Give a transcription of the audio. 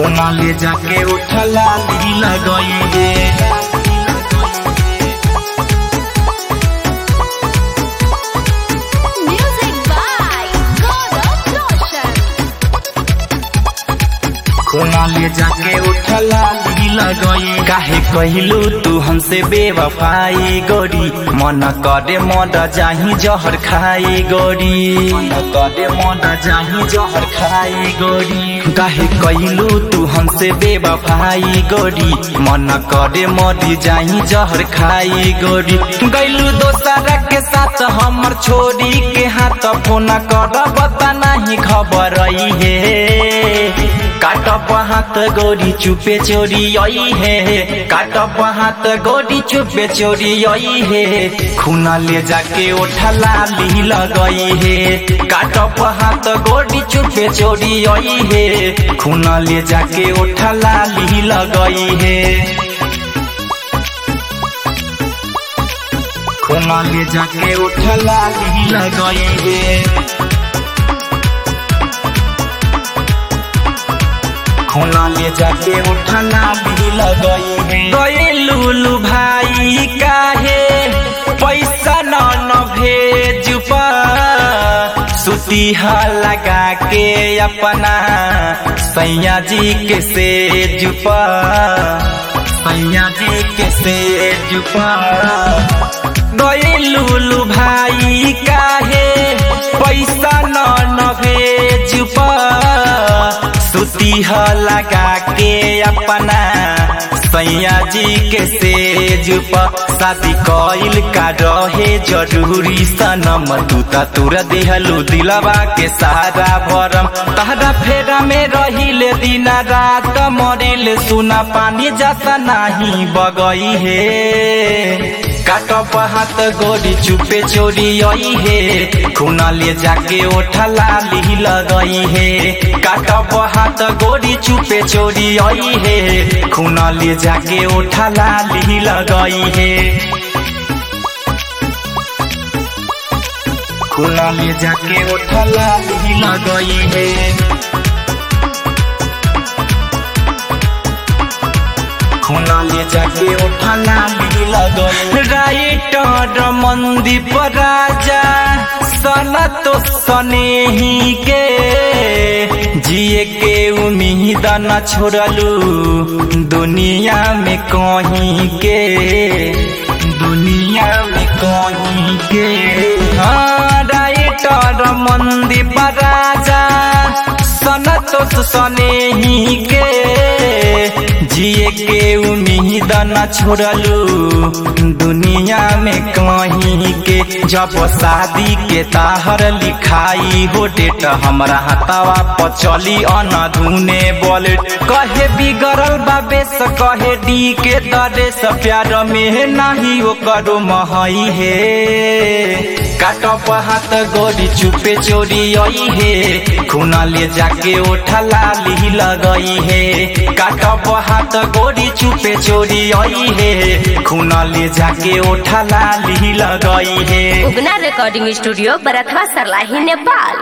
कोना ले जाके उठला लगइबे। कोना ले जाके उठला लगई। काहे कहिलू तू हमसे बेवफाई गोरी, मन करे मर जाही जहर खाई गोरी, मन करे मर जाही जहर खाई गोरी। काहे कहिलू तू हमसे बेवफाई गोरी, मन करे मर जाही जहर खाई गोरी। गइलू दोसरा के साथ हमर छोरी के हाथ, फोन कर बता नहीं खबर है। काटब हाथ गोरी चुपे चोरी आई है, काटब हाथ गोरी चुपे चोरी आई है। खूना ले जाके उठला लगई है, काटब हाथ गोरी चुपे चोरी आई है। खूना ले जाके उठला लगई है, खूना ले जाके उठला लगई है। खूना ले जाके उठला लगई। लूलू भाई काहे पैसा न भेज पा, सुतिहा लगा के अपना सैया जी के सेज पा, सैया जी के सेज पा। लूलू भाई काहे पैसा न भेज पा, सुतिहा लगा के अपना सैया जी के सेज पर। शादी कइल का रहे जरूरी सनम, तू तुरा दिहलू दिलवा के सहारा भरम। तहरा फेरा में रहिले दिन रात मरिल, सुना पानी जैसा नहीं बगई है। काटब हाथ गोरी चुपे चोरी आई है, खूना ले जाके उठला लगई है। काटब हाथ गोरी चुपे चोरी आई है, खूना ले जाके उठला लगई है। खूना ले जाके उठला लगई है, खूना ले जाके उठला लगई। राइटर मनदीप राजा सना तो स्नेही के, जिए के उम्मीद न छोड़लू दुनिया में कहीं के, दुनिया में कहीं के। हाँ राइटर मनदीप राजा सना तो स्नेही के, जिए के उम्मीद न छोड़लू दुनिया में कहीं के। जब शादी के ताहर लिखाई हो डेट, हमरा हाथवा पर चली अनधुने बोलेट। कहे बिगड़ल बाबेस कहे डी के दरेस, प्यार में नहीं वो करो महई है। काटब हाथ गोरी चुपे चोरी आई है, खूना ले जाके उठला लगई है। काटब हाथ गोरी चुपे चोरी आई है, खूना ले जाके उठला लगई है। Ugna recording studio Barathwa Sarlahi Nepal.